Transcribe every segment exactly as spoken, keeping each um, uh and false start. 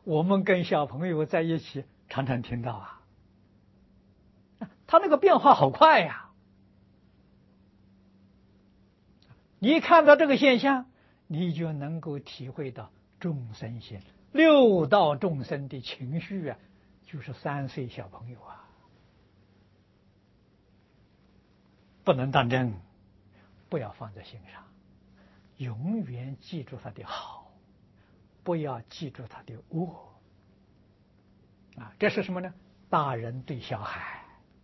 我们跟小朋友在一起，常常听到啊，他那个变化好快呀！你看到这个现象，你就能够体会到众生心，六道众生的情绪啊，就是三岁小朋友啊，不能当真，不要放在心上，永远记住他的好，不要记住他的恶。啊，这是什么呢？大人对小孩。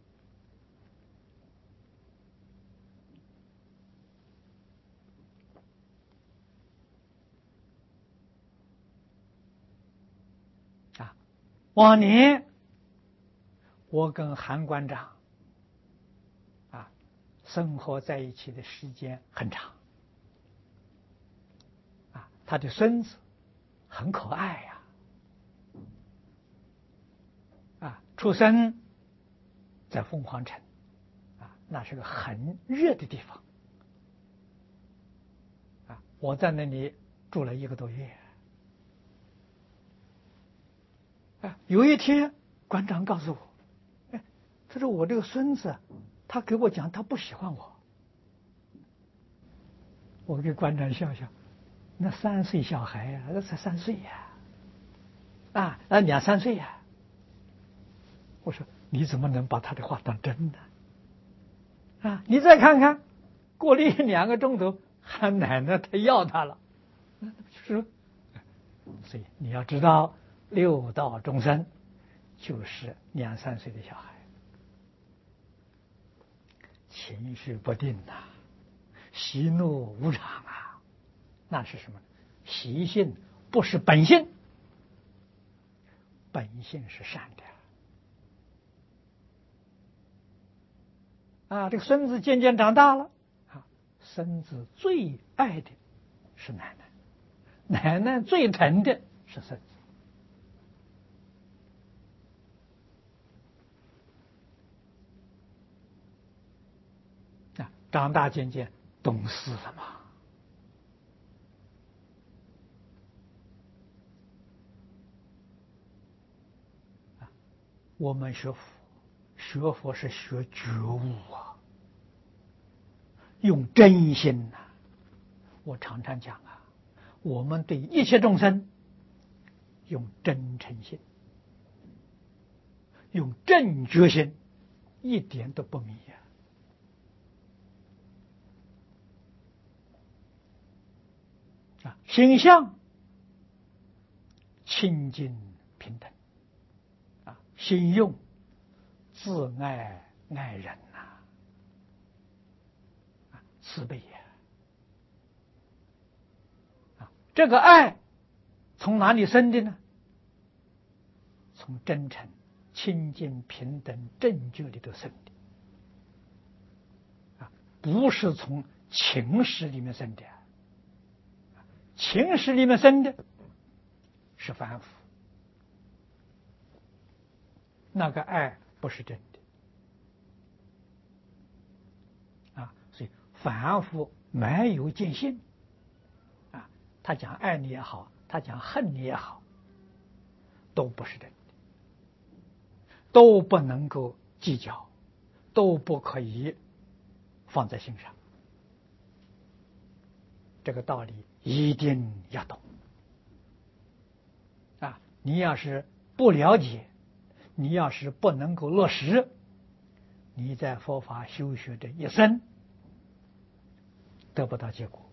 啊，往年我跟韩馆长啊生活在一起的时间很长。啊，他的孙子很可爱呀。啊，出生在凤凰城，啊，那是个很热的地方。啊，我在那里住了一个多月。啊，有一天馆长告诉我，哎，他说我这个孙子，他给我讲他不喜欢我。我给馆长笑笑，那三岁小孩呀、啊，那才三岁呀、啊，啊，那两三岁呀、啊。我说你怎么能把他的话当真呢？啊，你再看看，过了一两个钟头，喊奶奶他要他了，那不就是？所以你要知道，六道众生就是两三岁的小孩，情绪不定呐、啊，喜怒无常啊，那是什么？习性不是本性，本性是善的。啊，这个孙子渐渐长大了，啊，孙子最爱的是奶奶，奶奶最疼的是孙子。啊，长大渐渐懂事了嘛。啊，我们学佛，学佛是学觉悟啊，用真心呐、啊。我常常讲啊，我们对一切众生用真诚心，用正觉心，一点都不迷呀、啊。啊，心相清净平等，啊，心用自爱爱人呐、啊，啊，慈悲呀、啊。啊，这个爱从哪里生的呢？从真诚、清净、平等、正觉里头生的，啊，不是从情识里面生的。情识里面生的是凡夫，那个爱不是真的。啊，所以凡夫没有见性。啊，他讲爱你也好，他讲恨你也好，都不是真的，都不能够计较，都不可以放在心上。这个道理一定要懂。啊，你要是不了解，你要是不能够落实，你在佛法修学这一生得不到结果，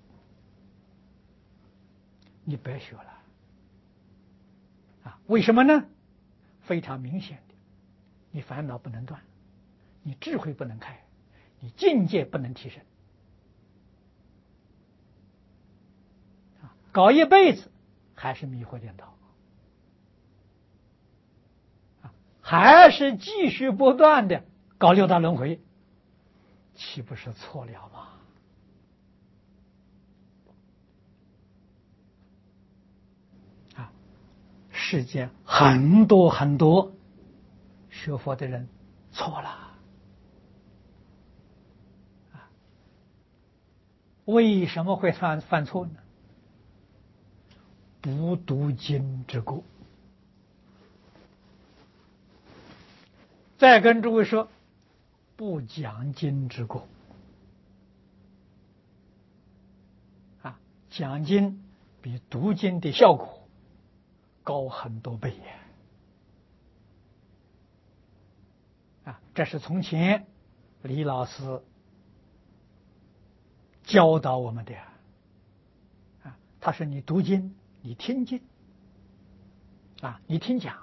你白学了。啊，为什么呢？非常明显的，你烦恼不能断，你智慧不能开，你境界不能提升。啊，搞一辈子还是迷惑颠倒，啊，还是继续不断的搞六道轮回，岂不是错了吗？啊，世间很多很多学佛的人错了。啊，为什么会犯犯错呢？不读经之过。 再跟诸位说，不讲经之过啊，讲经比读经的效果高很多倍呀！啊，这是从前李老师教导我们的呀。啊，他说你读经，你听经，啊，你听讲，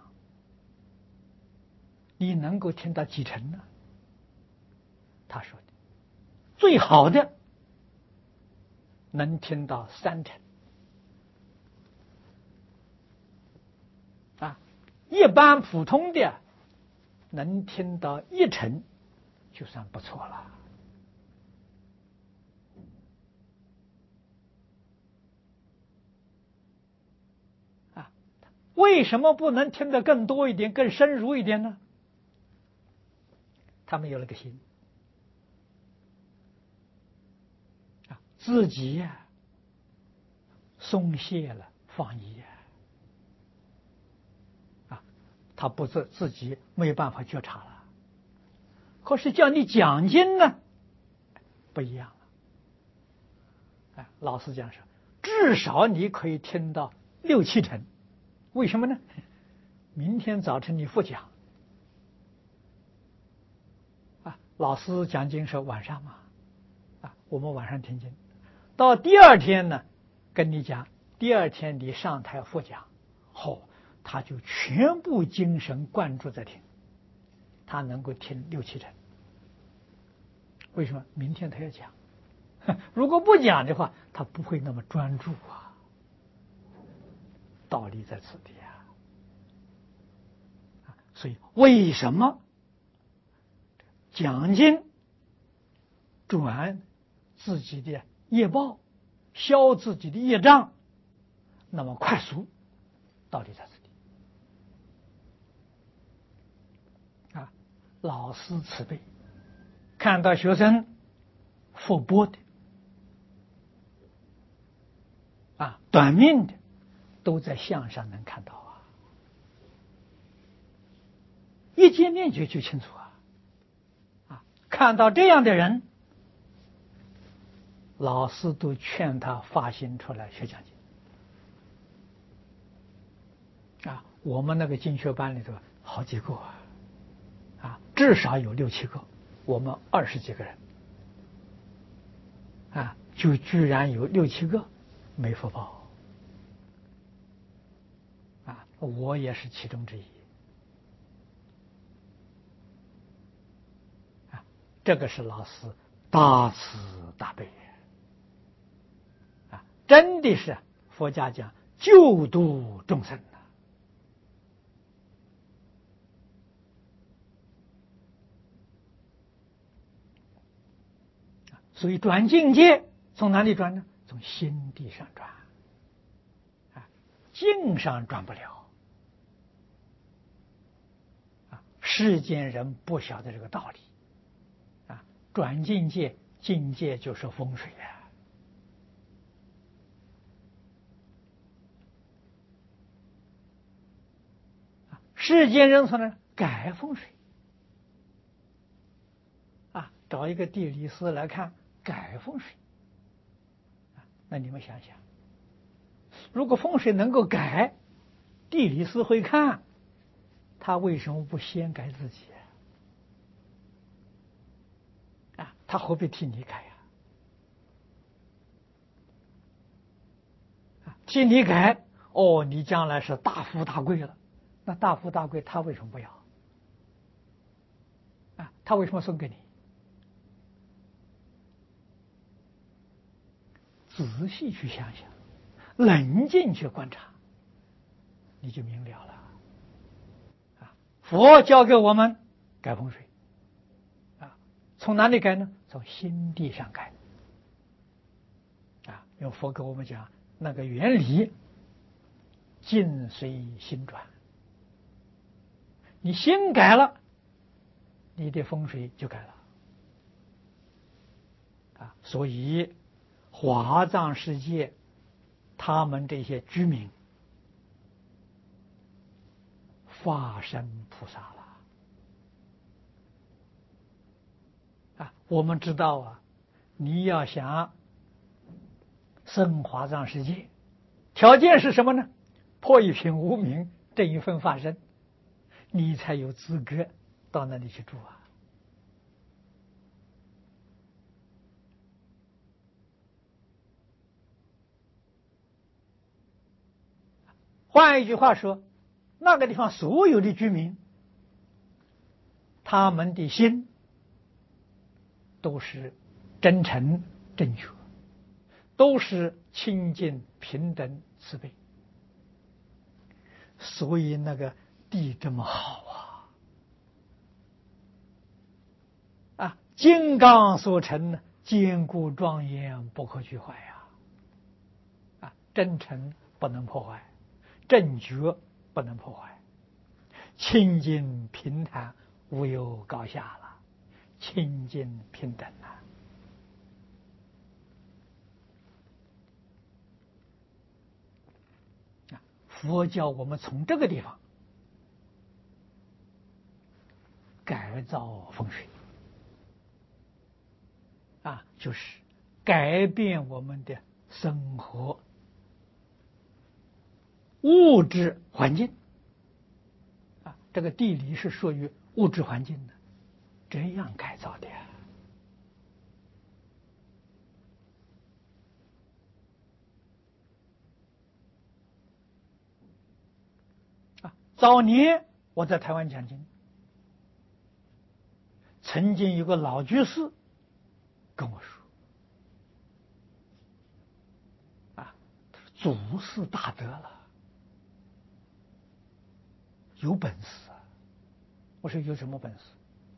你能够听到几成呢？他说的最好的能听到三成，啊，一般普通的能听到一成就算不错了。啊，为什么不能听得更多一点、更深入一点呢？他没有那个心。啊，自己呀、啊、松懈了，放逸呀、啊，啊，他不自自己没有办法觉察了。可是叫你讲经呢，不一样了。哎，老实讲说，至少你可以听到六七成。为什么呢？明天早晨你复讲，啊，老师讲经是晚上嘛，啊，我们晚上听经，到第二天呢，跟你讲，第二天你上台复讲，后、哦、他就全部精神灌注在听，他能够听六七成。为什么？明天他要讲，如果不讲的话，他不会那么专注啊。道理在此地啊。所以为什么讲经转自己的业报，消自己的业障那么快速？道理在此地啊。老师慈悲，看到学生福薄的啊，短命的，都在相上能看到啊，一见面就就清楚啊。啊，看到这样的人，老师都劝他发心出来学讲经啊。我们那个经学班里头好几个啊，啊，至少有六七个，我们二十几个人啊，就居然有六七个没福报啊，我也是其中之一啊。这个是老师大慈大悲啊，真的是佛家讲救度众生啊。所以转境界从哪里转呢？从心地上转啊，境上转不了啊。世间人不晓得这个道理啊，转境界，境界就是风水啊。世间人说呢，改风水啊，找一个地理师来看改风水啊。那你们想想，如果风水能够改，地理师会看，他为什么不先改自己啊？啊，他何必替你改呀？啊，替你改，哦，你将来是大富大贵了。那大富大贵他为什么不要啊？他为什么送给你？仔细去想想，冷静去观察，你就明了了啊。佛教给我们改风水啊，从哪里改呢？从心地上改啊。因为佛给我们讲那个原理，境随心转，你心改了，你的风水就改了啊。所以华藏世界他们这些居民发身菩萨了我们知道啊，你要想升华藏世界，条件是什么呢？破一品无明，这一份法身，你才有资格到那里去住啊。换一句话说，那个地方所有的居民，他们的心都是真诚正确，都是清净平等慈悲，所以那个地这么好啊！啊，金刚所成呢，坚固庄严，不可俱坏呀！啊，真诚不能破坏，正觉不能破坏，清净平坦，无有高下了，清净平等啊！佛教我们从这个地方改造风水啊，就是改变我们的生活物质环境啊，这个地理是属于物质环境的，这样改造的呀。啊，早年我在台湾讲经，曾经有个老居士跟我说啊，祖师大德了，有本事啊！我说有什么本事？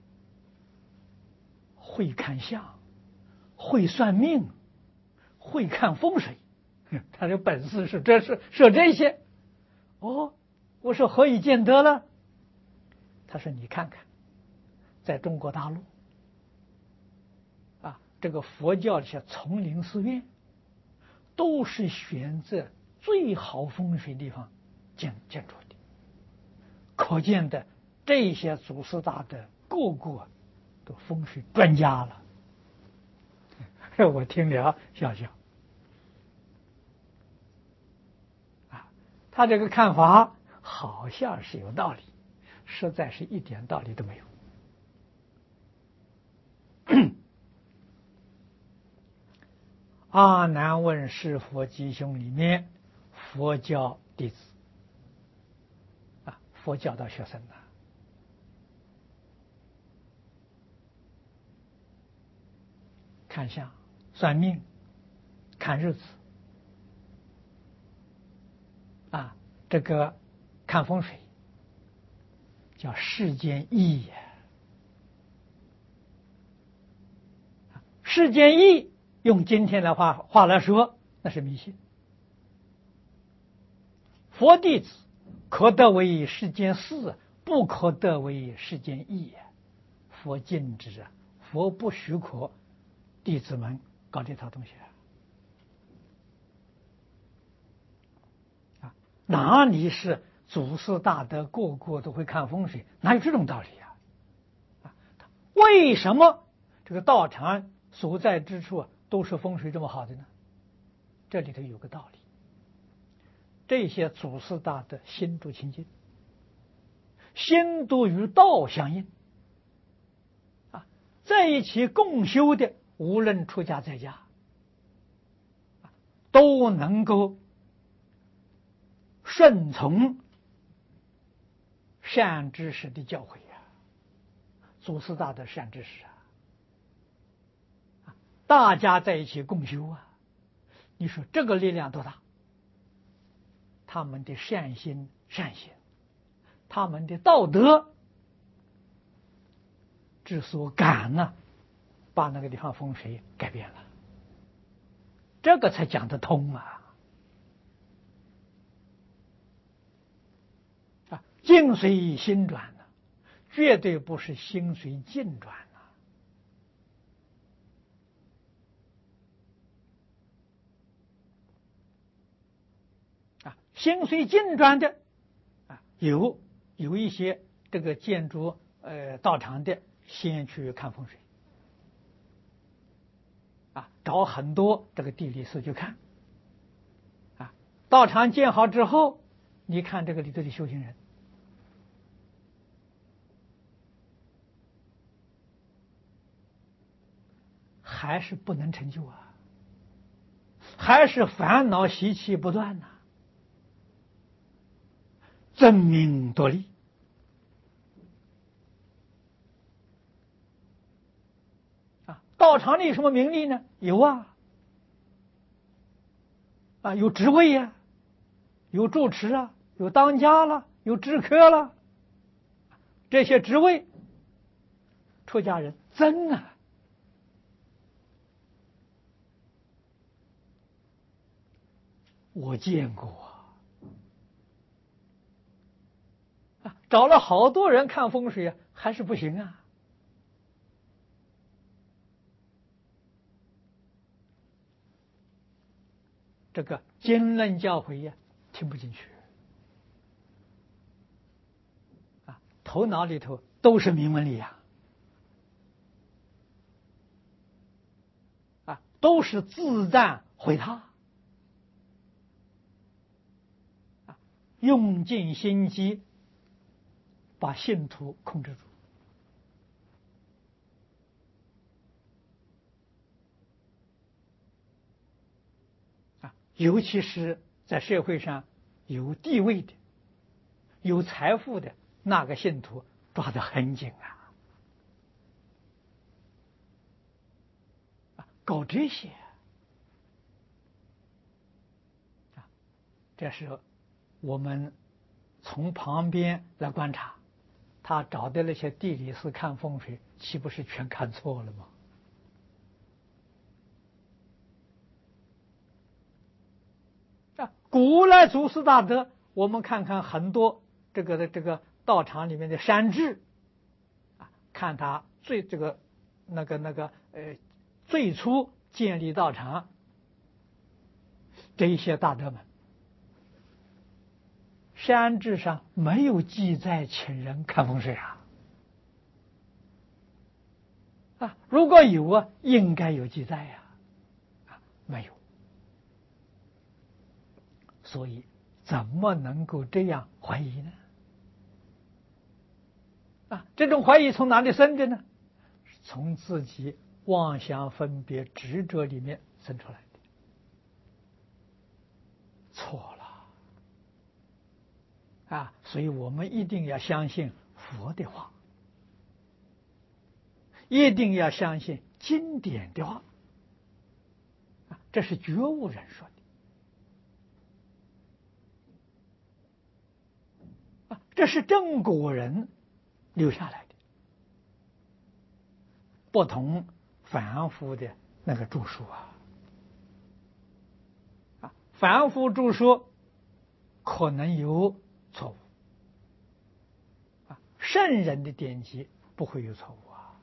会看相，会算命，会看风水。他的本事是这是是这些。哦，我说何以见得了？他说你看看，在中国大陆啊，这个佛教这些丛林寺院，都是选择最好风水地方建建筑的，可见的这些祖师大德个个都风水专家了。我听了笑笑啊，他这个看法好像是有道理，实在是一点道理都没有。阿难问是佛吉凶里面，佛教弟子啊，佛教的学生呢，看相、算命、看日子啊，这个看风水叫世间异也。世间异用今天的话话来说，那是迷信。佛弟子可得为世间事，不可得为世间义。佛禁止啊，佛不许可弟子们搞这套东西啊！哪里是祖师大德个个都会看风水？哪有这种道理啊？啊，为什么这个道场所在之处都是风水这么好的呢？这里头有个道理。这些祖师大德心住清净，心都与道相应啊，在一起共修的，无论出家在家，都能够顺从善知识的教诲啊，祖师大德善知识啊，大家在一起共修啊，你说这个力量多大？他们的善心善行，他们的道德之所感呢，把那个地方风水改变了，这个才讲得通啊！啊，境随心转呢，绝对不是心随境转啊！啊，心随境转的啊，有有一些这个建筑呃道场的先去看风水找很多这个地理师去看，啊，道场建好之后，你看这个里头的修行人，还是不能成就啊，还是烦恼习气不断呐、啊，争名夺利。啊，道场里有什么名利呢？有啊，啊，有职位呀、啊，有住持啊，有当家了，有知客了，这些职位，出家人争啊。我见过啊，找了好多人看风水啊，还是不行啊。这个经论教诲呀，听不进去啊，头脑里头都是名闻利养啊，都是自赞毁他啊，用尽心机把信徒控制住啊，尤其是在社会上有地位的、有财富的那个信徒抓得很紧啊。搞这些啊，这是我们从旁边来观察，他找的那些地理师看风水，岂不是全看错了吗？啊，古来祖师大德，我们看看很多这个的这个道场里面的山志啊，看他最这个那个那个呃最初建立道场这一些大德们，山志上没有记载请人看风水啊。啊，如果有啊，应该有记载呀、啊，啊，没有，所以怎么能够这样怀疑呢？啊，这种怀疑从哪里生的呢？从自己妄想分别执着里面生出来的。错了啊！所以我们一定要相信佛的话，一定要相信经典的话啊，这是觉悟人说的啊，这是正果人留下来的，不同凡夫的那个著书啊。啊，凡夫著书可能有错误啊，圣人的典籍不会有错误啊，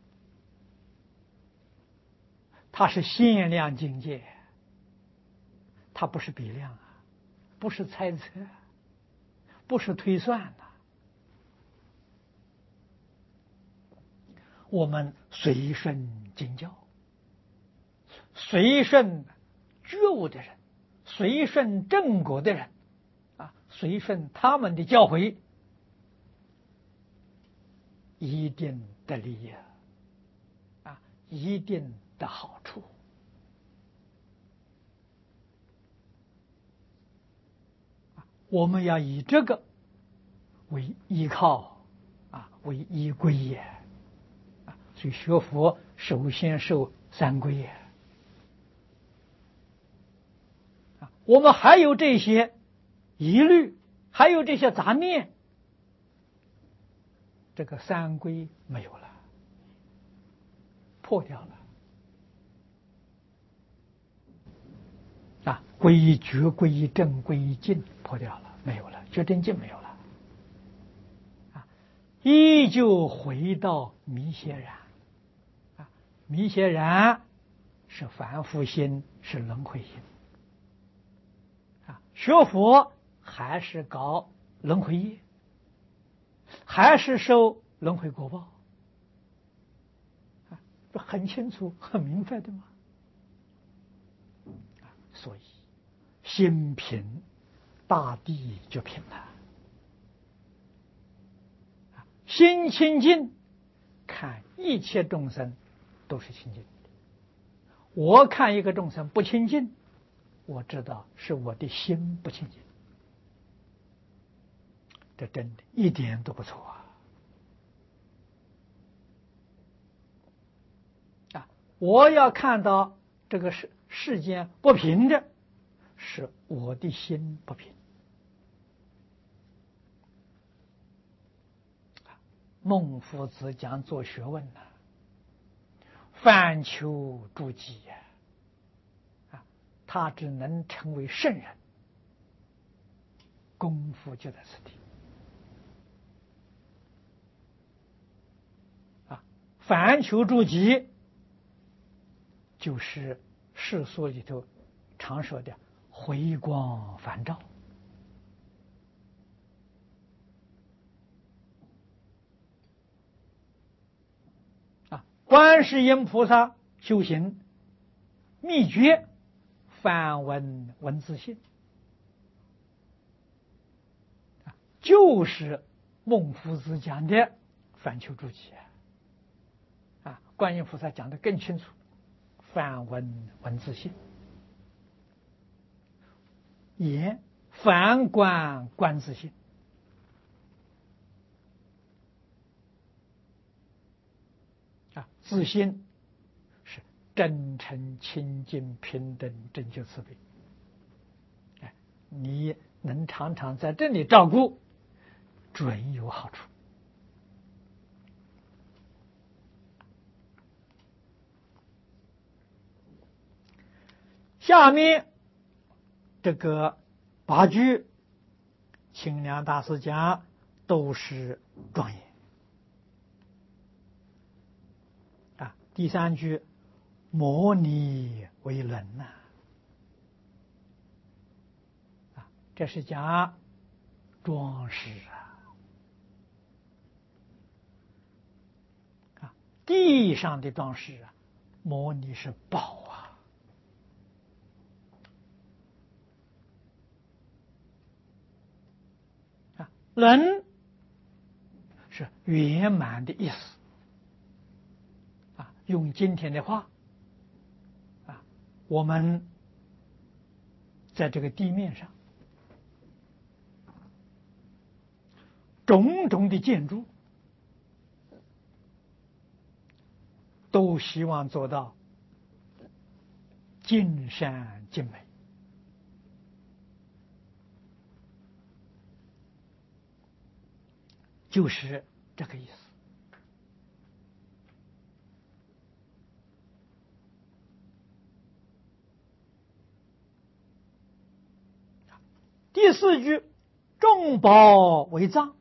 它是限量境界，它不是比量啊，不是猜测，不是推算呐、啊。我们随顺经教，随顺觉悟的人，随顺正果的人啊，随顺他们的教诲，一定得利益啊，一定的好处。我们要以这个为依靠啊，为依归也啊。所以学佛首先受三归也啊。我们还有这些疑虑，还有这些杂念，这个三归没有了，破掉了啊。皈依觉、皈依正、皈依净破掉了，没有了，觉真净没有了啊，依旧回到迷邪然啊。迷邪然是凡夫心，是轮回心啊。学佛还是搞轮回业，还是受轮回果报啊，这很清楚很明白的嘛所以心平，大地就平了。心清净，看一切众生都是清净的。我看一个众生不清净，我知道是我的心不清净。这真的一点都不错啊！啊，我要看到这个世世间不平的，是我的心不平。孟夫子讲做学问呢、啊，反求诸己呀，啊，他只能成为圣人，功夫就在此地。啊，反求诸己，就是世俗里头常说的回光返照。观世音菩萨修行秘诀，梵文文字性，就是孟夫子讲的反求诸己啊。观音菩萨讲的更清楚，梵文文字性，言梵观观自性。啊，自信是真诚、清净、平等、真觉、慈悲。哎，你能常常在这里照顾，准有好处。下面这个八句，清凉大师讲都是庄严。第三句，模拟为人呐、啊，啊，这是讲装饰啊，啊，地上的装饰啊，模拟是宝啊，啊，人是圆满的意思。用今天的话，啊，我们在这个地面上，种种的建筑，都希望做到尽善尽美，就是这个意思。第四句，众宝为藏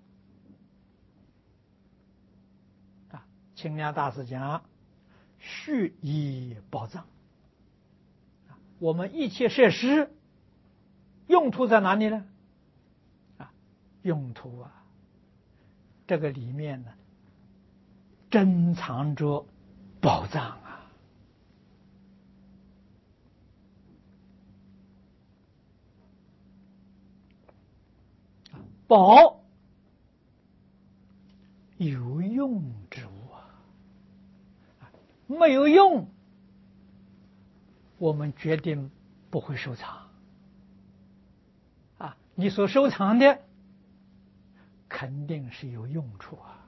啊，清凉大师讲蓄以宝藏。我们一切设施用途在哪里呢？啊，用途啊，这个里面呢，珍藏着宝藏啊。宝有用之物啊，没有用，我们决定不会收藏啊。你所收藏的肯定是有用处啊。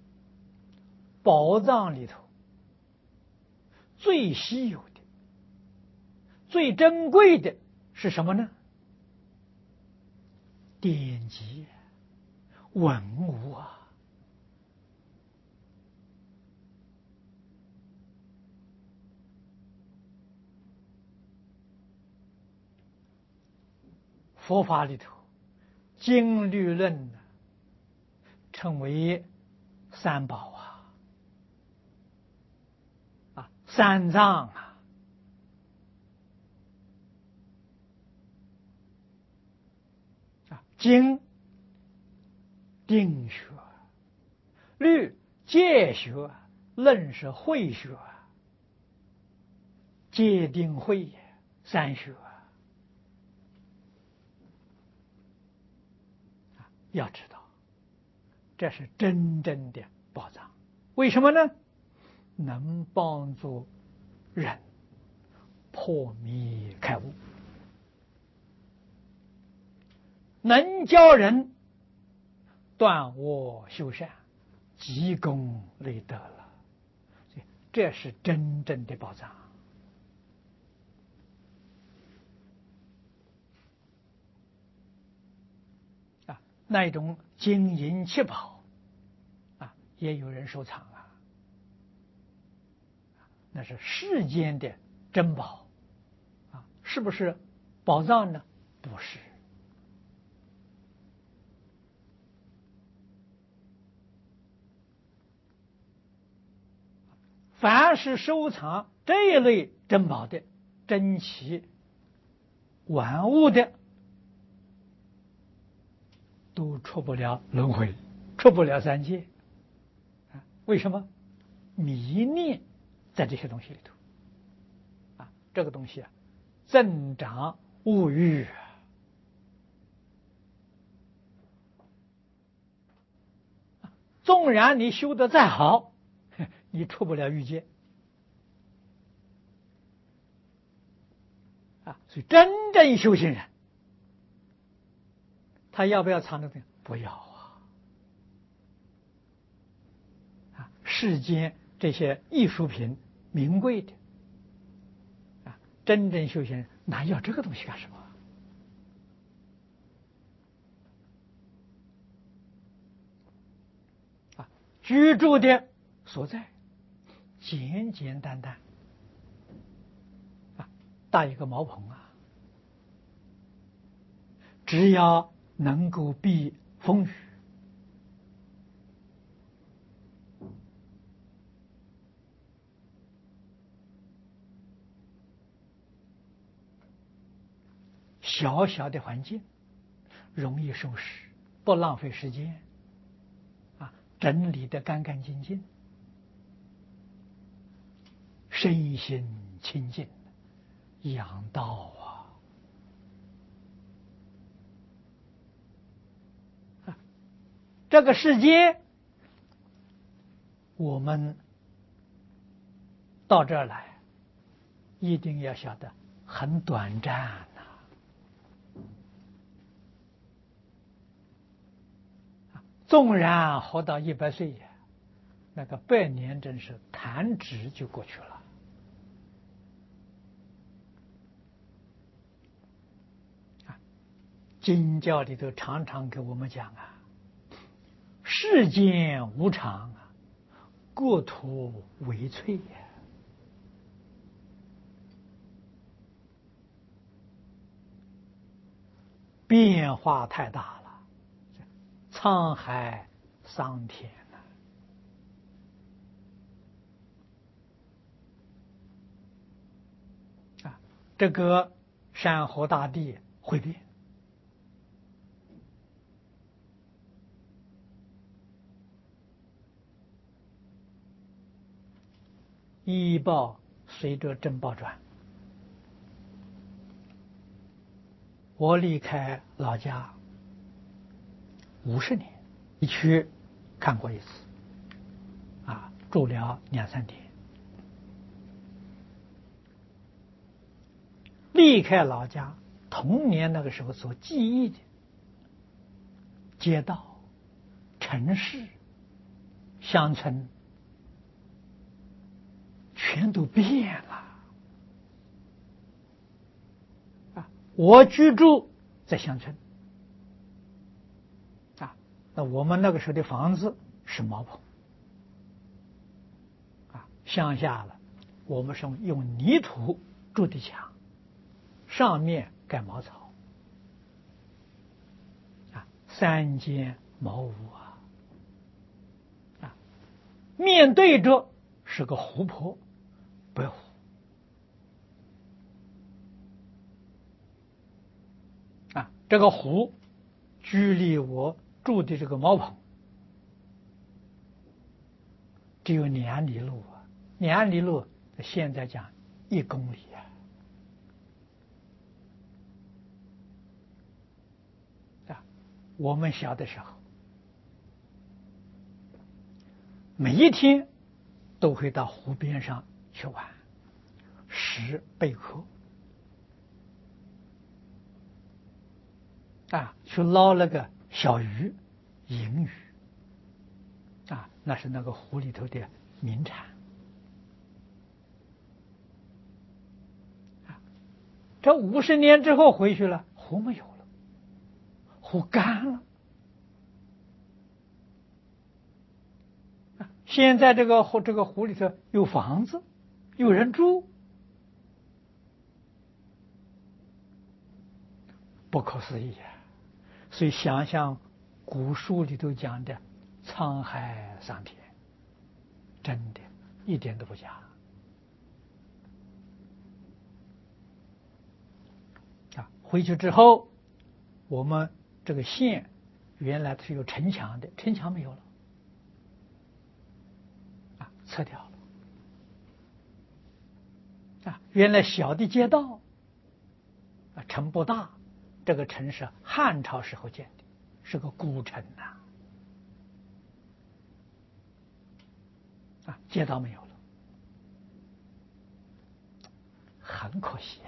宝藏里头最稀有的、最珍贵的是什么呢？典籍、文物啊。佛法里头，经律论称为三宝啊，啊，三藏啊，啊，经定学，律戒学，论是慧学，戒定慧三学。 要知道，这是真正的宝藏。为什么呢？能帮助人破迷开悟，能教人断恶修善，积功累德了。这是真正的宝藏啊！那一种金银七宝啊，也有人收藏啊，那是世间的珍宝啊，是不是宝藏呢？不是。凡是收藏这一类珍宝的、珍奇玩物的，都出不了轮回，出不了三界。为什么？迷恋在这些东西里头啊，这个东西啊，增长物欲啊。纵然你修得再好，你出不了欲界啊。所以真正修行人，他要不要藏这个？不要啊！啊，世间这些艺术品名贵的啊，真正修行人哪要这个东西干什么？啊，居住的所在简简单单啊，搭一个茅棚啊，只要能够避风雨，小小的环境容易收拾，不浪费时间啊，整理得干干净净，身心清净，养道啊！这个世界，我们到这儿来，一定要晓得很短暂呐、啊！纵然活到一百岁，那个百年真是弹指就过去了。经教里头常常给我们讲啊，世间无常啊，国土为脆呀、变化太大了，沧海桑田啊！啊，这个山河大地会变。医报随着正报转。我离开老家五十年，一去看过一次，啊，住了两三天。离开老家，童年那个时候所记忆的街道、城市、乡村，全都变了。啊，我居住在乡村，啊，那我们那个时候的房子是茅棚，啊，乡下了，我们是用泥土筑的墙，上面盖茅草，啊，三间茅屋啊，啊，面对着是个湖泊，白湖。啊，这个湖距离我住的这个茅棚只有两里路啊，两里路现在讲一公里啊。啊， 我们小的时候，每一天都会到湖边上去玩，拾贝壳，啊，去捞那个小鱼、银鱼，啊，那是那个湖里头的名产。啊，这五十年之后回去了，湖没有了，湖干了。啊，现在这个湖这个湖里头有房子，有人住，不可思议啊！所以想想古书里头讲的沧海桑田，真的一点都不假啊！回去之后，我们这个县原来是有城墙的，城墙没有了，啊，撤掉了。啊，原来小的街道，啊，城不大，这个城是汉朝时候建的，是个古城呐。啊，街道没有了，很可惜。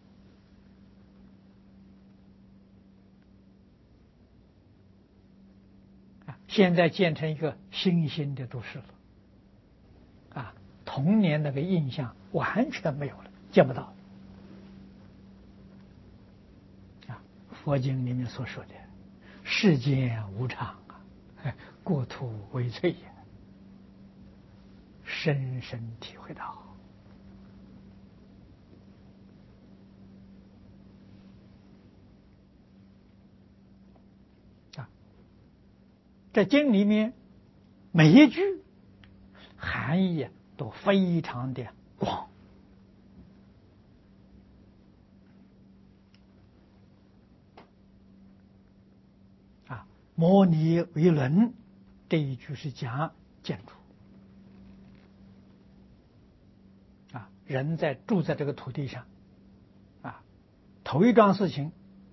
啊，现在建成一个新兴的都市了。啊，童年那个印象完全没有了，见不到。啊，佛经里面所说的“世间无常啊，故土为脆也”，深深体会到。啊，这经里面每一句含义都非常的广。啊，摩尼为轮这一句是讲建筑。啊，人在住在这个土地上，啊，头一桩事情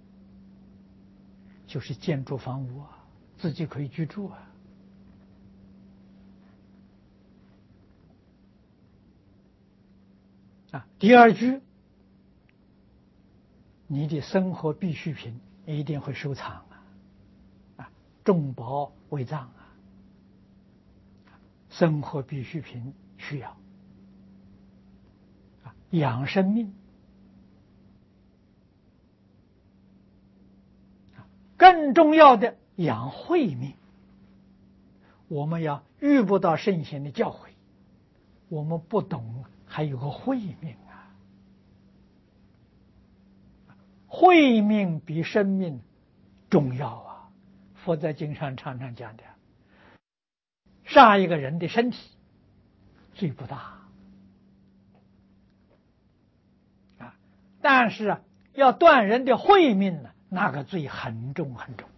就是建筑房屋啊，自己可以居住啊。啊，第二句，你的生活必需品一定会收藏啊，啊，重宝为藏啊，生活必需品需要，啊，养生命，更重要的养慧命。我们要遇不到圣贤的教诲，我们不懂，还有个慧命啊。慧命比生命重要啊！佛在经上常常讲的，杀一个人的身体罪不大啊，但是啊，要断人的慧命呢，那个罪很重很重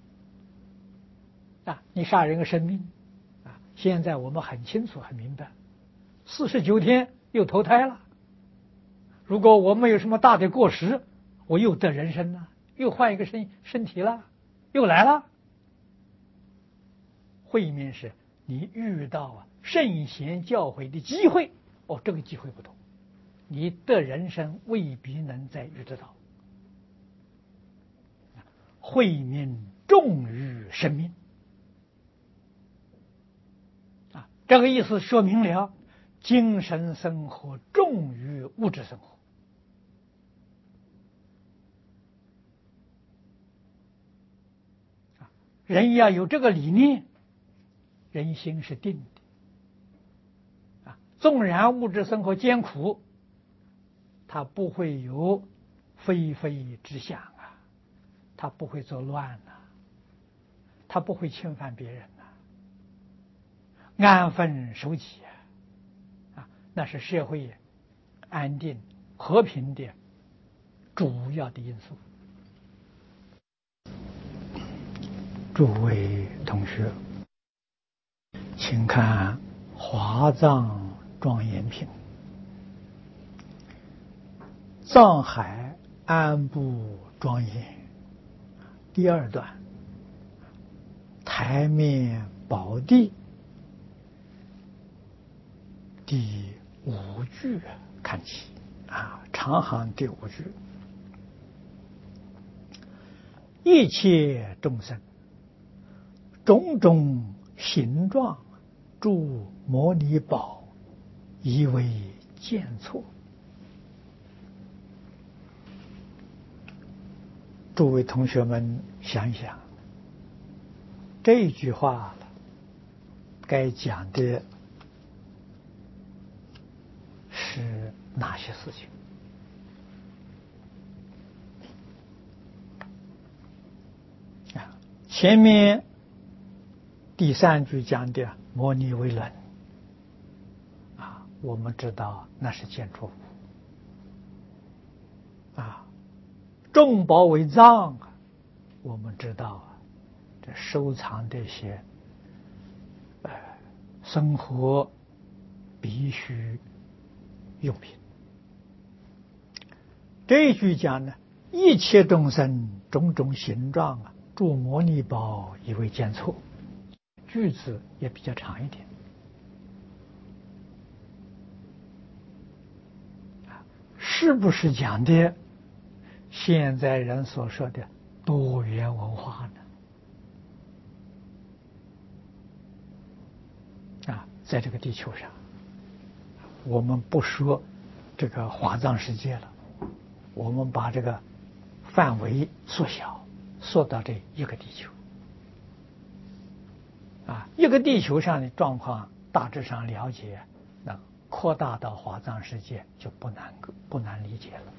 啊！你杀人的生命啊，现在我们很清楚很明白，四十九天又投胎了。如果我没有什么大的过失，我又得人生了，又换一个身身体了，又来了。慧命是你遇到啊圣贤教诲的机会，哦，这个机会不同，你的人生未必能再遇得到。慧命重于生命啊，这个意思说明了，精神生活重于物质生活。人要有这个理念，人心是定的啊。纵然物质生活艰苦，他不会有非非之想啊，他不会作乱啊，他不会侵犯别人啊，安分守己啊，啊，那是社会安定和平的主要的因素。诸位同学，请看《华藏庄严品》，藏海安布庄严第二段， 台面宝地第五句看起啊，长行第五句，一切众生种种形状，诸摩尼宝，以为见错。诸位同学们想一想，这句话该讲的是哪些事情？啊，前面第三句讲的摩尼为轮，啊，我们知道那是见错物，啊。众宝为藏，我们知道啊，这收藏这些呃生活必须用品。这一句讲呢，一切众生种种形状啊，诸摩尼宝以为见错，句子也比较长一点。是不是讲的现在人所说的多元文化呢？啊，在这个地球上，我们不说这个华藏世界了，我们把这个范围缩小，缩到这一个地球。啊，一个地球上的状况大致上了解，那扩大到华藏世界就不难不难理解了。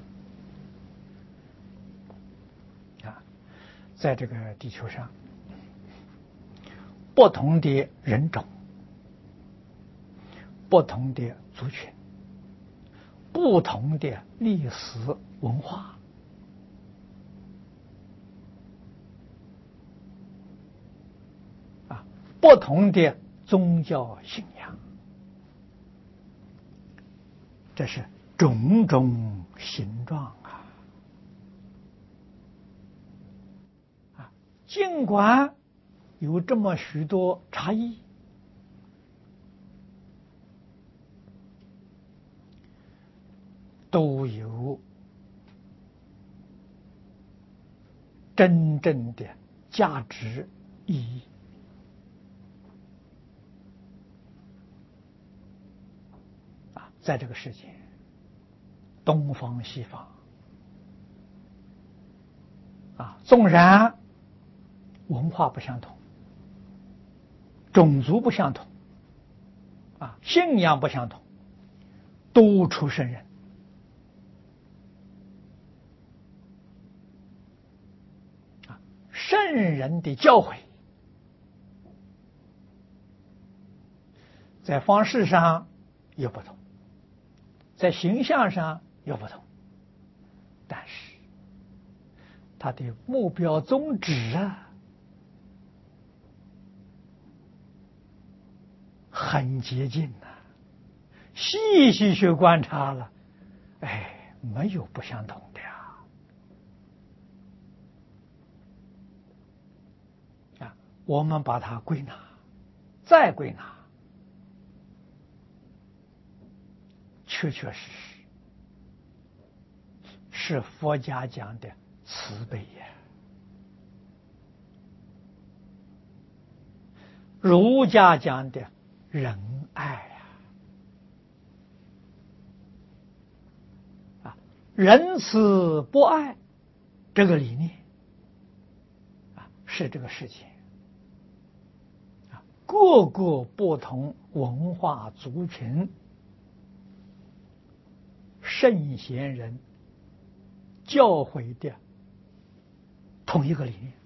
在这个地球上，不同的人种、不同的族群、不同的历史文化，啊，不同的宗教信仰，这是种种形状啊。尽管有这么许多差异，都有真正的价值意义。啊，在这个世界，东方西方，啊，纵然文化不相同，种族不相同，啊，信仰不相同，都出圣人。啊，圣人的教诲，在方式上有不同，在形象上有不同，但是他的目标宗旨啊，很接近呐、啊，细细去观察了，哎，没有不相同的呀。啊，我们把它归纳，再归纳，确确实实是佛家讲的慈悲呀，儒家讲的仁爱呀，啊，仁慈不爱这个理念啊，是这个世界啊，各个不同文化族群圣贤人教诲的同一个理念。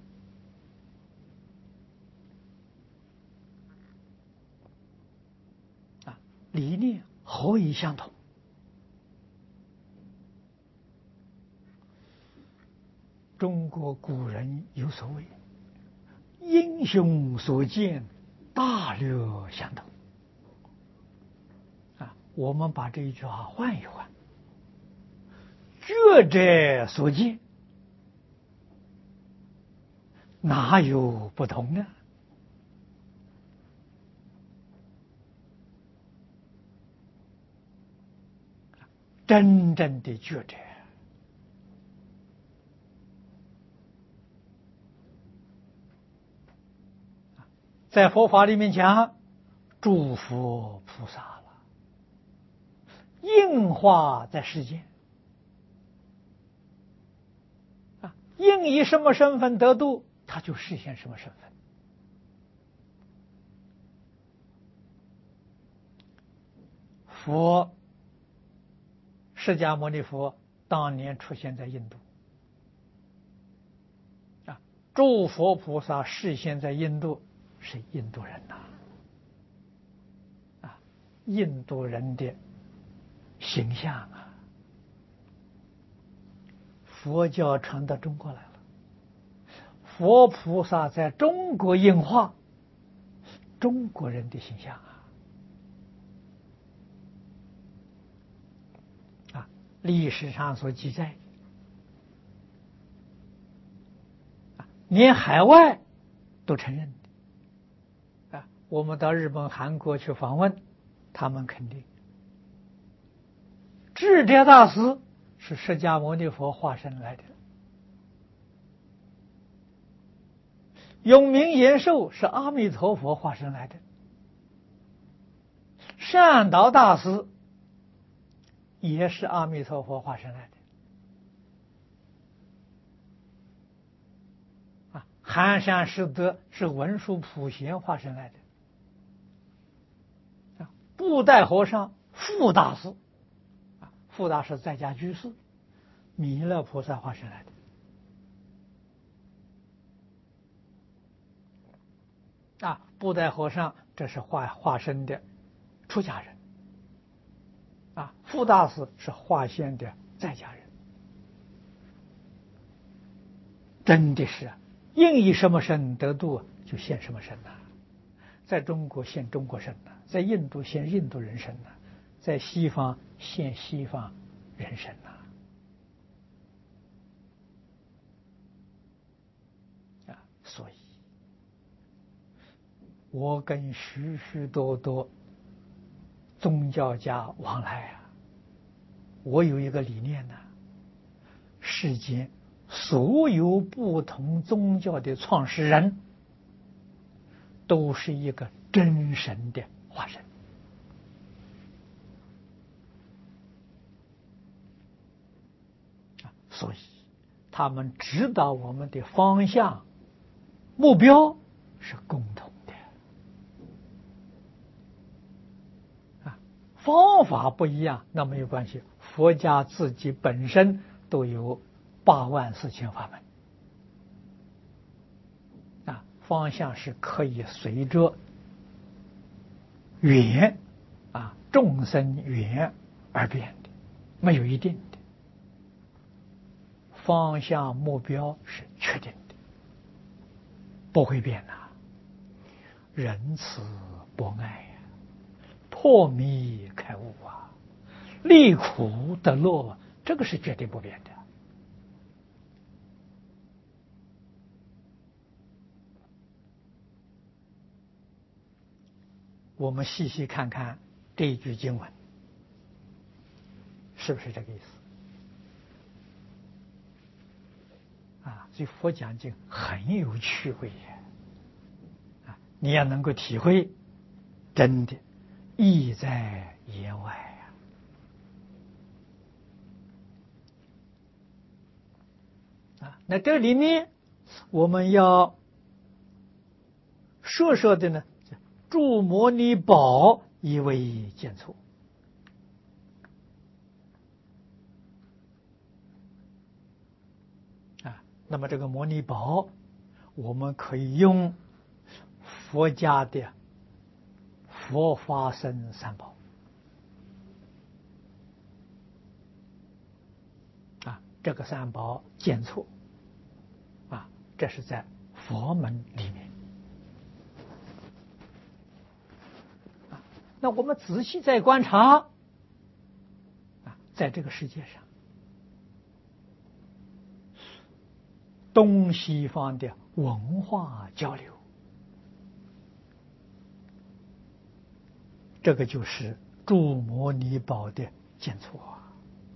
啊，理念何以相同？中国古人有所谓英雄所见大略相同。啊，我们把这一句话换一换，觉者所见哪有不同呢？ 真正的觉者。在佛法里面讲，诸佛菩萨了，应化在世间啊，应以什么身份得度，他就实现什么身份。佛释迦牟尼佛当年出现在印度啊，诸佛菩萨示现在印度，是印度人呐啊，印度人的形象啊，佛教传到中国来了，佛菩萨在中国应化中国人的形象啊。历史上所记载，连海外都承认的啊。我们到日本、韩国去访问，他们肯定智者大师是释迦牟尼佛化身来的，永明延寿是阿弥陀佛化身来的，善导大师也是阿弥陀佛化身来的啊，寒山师德是文殊普贤化身来的啊，布袋和尚富大师啊，富大师在家居士，弥勒菩萨化身来的啊，布袋和尚这是化化身的出家人啊，富大师是化现的在家人，真的是应以什么身得度，就现什么身呐、啊。在中国现中国身呐、啊，在印度现印度人身呐、啊，在西方现西方人身呐、啊。啊，所以，我跟许许多多宗教家往来啊，我有一个理念呢、啊，世间所有不同宗教的创始人都是一个真神的化身啊，所以他们指导我们的方向目标是共同的啊，方法不一样那没有关系，佛家自己本身都有八万四千法门啊，方向是可以随着缘啊众生缘而变的，没有一定的方向，目标是确定的，不会变呐、啊。仁慈博爱呀、啊，破迷开悟啊，离苦得乐，这个是绝对不变的。我们细细看看这一句经文，是不是这个意思？啊，所以佛讲经很有趣味呀！啊，你要能够体会，真的意在言外呀！啊，那这里面我们要说说的呢，诸摩尼宝以为见错。啊，那么这个摩尼宝，我们可以用佛家的佛法僧三宝啊，这个三宝见错啊，这是在佛门里面啊。那我们仔细再观察啊，在这个世界上，东西方的文化交流，这个就是诸摩尼宝的见错。